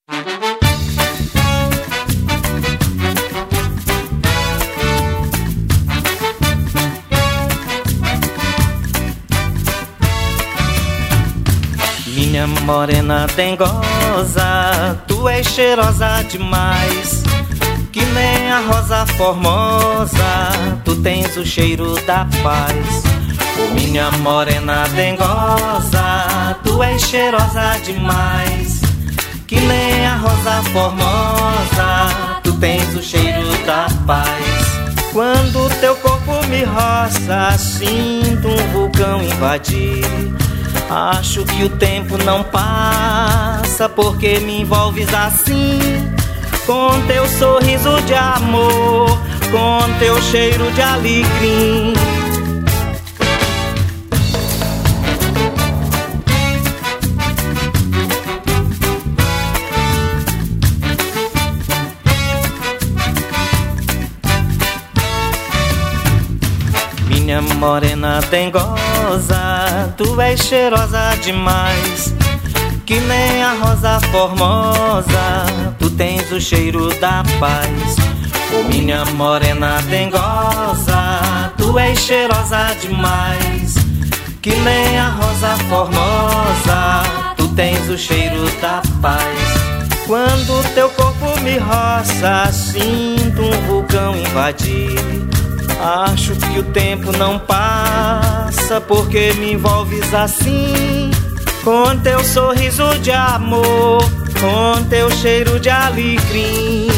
Minha morena dengosa, tu és cheirosa demais, que nem a rosa formosa, tu tens o cheiro da paz. Oh, minha morena dengosa, tu és cheirosa demais, que nem a rosa formosa, tu tens o cheiro da paz. Quando teu corpo me roça, sinto um vulcão invadir. Acho que o tempo não passa, porque me envolves assim, com teu sorriso de amor, com teu cheiro de alecrim. Minha morena dengosa, tu és cheirosa demais, que nem a rosa formosa, tu tens o cheiro da paz. Oh, minha morena dengosa, tu és cheirosa demais, que nem a rosa formosa, tu tens o cheiro da paz. Quando teu corpo me roça, sinto um vulcão invadir. Acho que o tempo não passa, porque me envolves assim, com teu sorriso de amor, com teu cheiro de alecrim.